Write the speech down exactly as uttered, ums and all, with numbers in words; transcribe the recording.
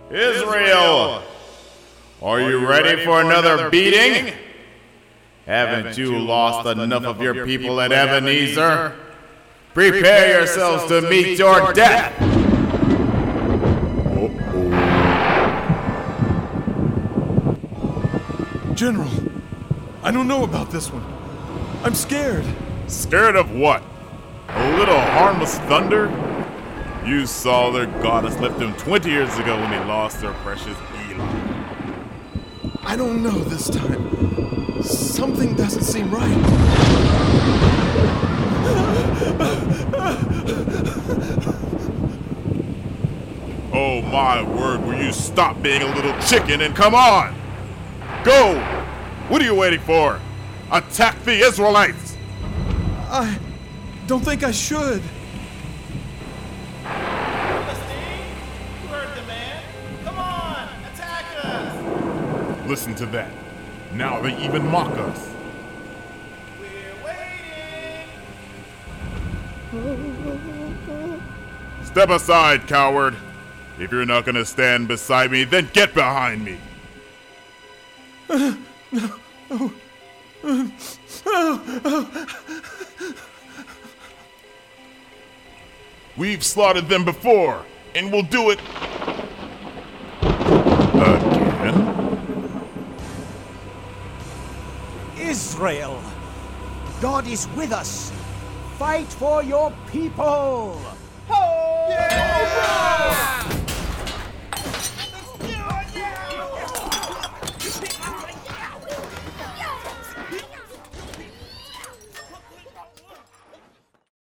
Israel! Are you ready for another beating? Haven't you lost enough of your people at Ebenezer? Prepare yourselves to meet your death! General, I don't know about this one. I'm scared. Scared of what? A little harmless thunder? You saw their goddess left them twenty years ago when they lost their precious Eli. I don't know this time. Something doesn't seem right. Oh my word, will you stop being a little chicken and come on? Go! What are you waiting for? Attack the Israelites! I don't think I should. Philistine, you heard the man. Come on, attack us! Listen to that. Now they even mock us. We're waiting. Step aside, coward. If you're not gonna stand beside me, then get behind me. We've slaughtered them before, and we'll do it again. Israel, God is with us. Fight for your people. Yeah!